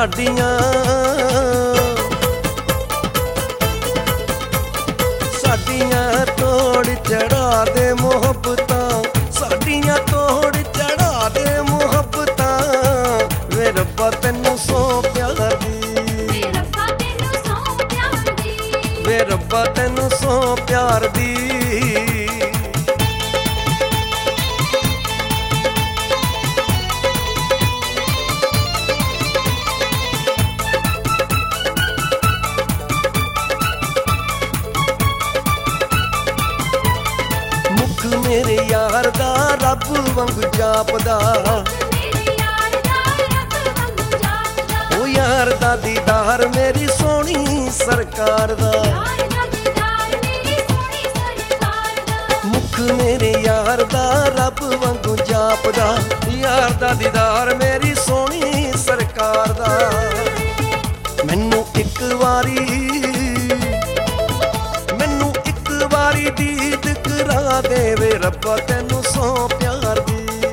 ਸਾਡੀਆਂ ਤੋੜ ਚੜਾ ਦੇ ਮੁਹੱਬਤਾਂ, ਸਾਡੀਆਂ ਤੋੜ ਚੜਾ ਦੇ ਮੁਹੱਬਤਾਂ, ਵੇ ਰੱਬਾ ਤੈਨੂੰ ਸੌ ਪਿਆਰ ਦੀ, ਵੇ ਰੱਬਾ ਤੈਨੂੰ ਸੌ ਪਿਆਰ ਦੀ। ਮੇਰੇ ਯਾਰ ਦਾ ਰੱਬ ਵਾਂਗੂ ਜਾਪਦਾ, ਉਹ ਯਾਰ ਦਾ ਦੀਦਾਰ ਮੇਰੀ ਸੋਹਣੀ ਸਰਕਾਰ ਦਾ, ਮੁਖ ਮੇਰੇ ਯਾਰ ਦਾ ਰੱਬ ਵਾਂਗੂ ਜਾਪਦਾ, ਯਾਰ ਦਾ ਦੀਦਾਰ ਮੇਰੀ ਸੋਹਣੀ ਸਰਕਾਰ ਦਾ। ਮੈਨੂੰ ਇੱਕ ਵਾਰੀ ਦੀਦ ਕਰਾ ਦੇ ਵੇ ਰੱਬਾ ਤੈਨੂੰ ਸੌ ਪਿਆਰ ਦੀ,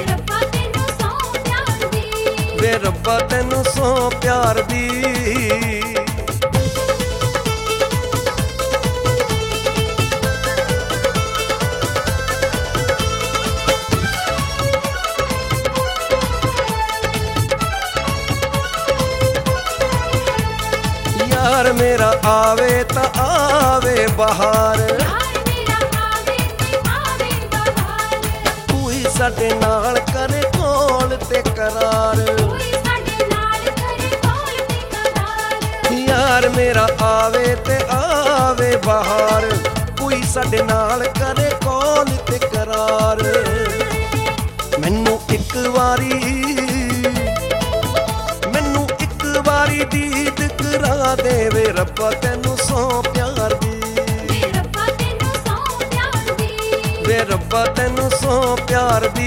ਵੇ ਰੱਬਾ ਤੈਨੂੰ ਸੌ ਪਿਆਰ ਦੀ। ਯਾਰ ਮੇਰਾ ਆਵੇ ਤਾਂ ਆਵੇ ਬਹਾਰ, ਕੋਈ ਸਾਡੇ ਨਾਲ ਕਰੇ ਕੋਲ ਤੇ ਕਰਾਰ, ਯਾਰ ਮੇਰਾ ਆਵੇ ਤੇ ਆਵੇ ਬਹਾਰ, ਕੋਈ ਸਾਡੇ ਨਾਲ ਕਰੇ ਕੋਲ ਤੇ ਕਰਾਰ। ਮੈਨੂੰ ਇੱਕ ਵਾਰੀ ਦੀਦ ਕਰਾ ਦੇ ਵੇ ਰੱਬਾ ਤੈਨੂੰ ਸੌ ਪਿਆਰ ਦੀ, ਵੇ ਰੱਬਾ ਤੈਨੂੰ ਸੌ ਪਿਆਰ ਦੀ।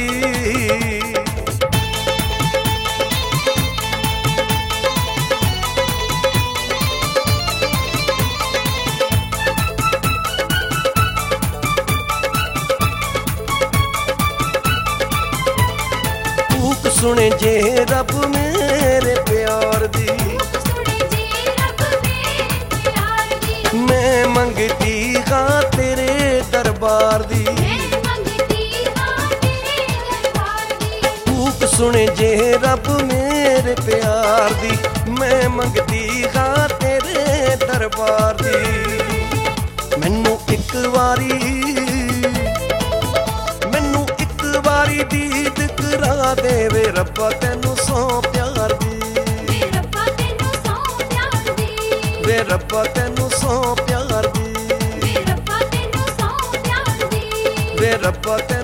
ਕੂਕ ਸੁਣੇ ਜੇ ਰੱਬ ਮੇਰੇ ਪਿਆਰ ਦੀ, ਮੈਂ ਮੰਗਦੀ ਹਾਂ ਤੇਰੇ ਦਰਬਾਰ ਦੀ, ਕੂਕ ਸੁਣੇ ਜੇ ਰੱਬ ਮੇਰੇ ਪਿਆਰ ਦੀ, ਮੈਂ ਮੰਗਦੀ ਹਾਂ ਤੇਰੇ ਦਰਬਾਰ ਦੀ। ਮੈਨੂੰ ਇੱਕ ਵਾਰੀ ਦੀਦ ਕਰਾ ਦੇ ਵੇ ਰੱਬਾ ਤੈਨੂੰ ਸੌ ਪਿਆਰ ਦੀ, ਵੇ ਰੱਬਾ ਤੈਨੂੰ ਸੌ ਪਿਆਰ ਦੀ, ਵੇ ਰੱਬਾ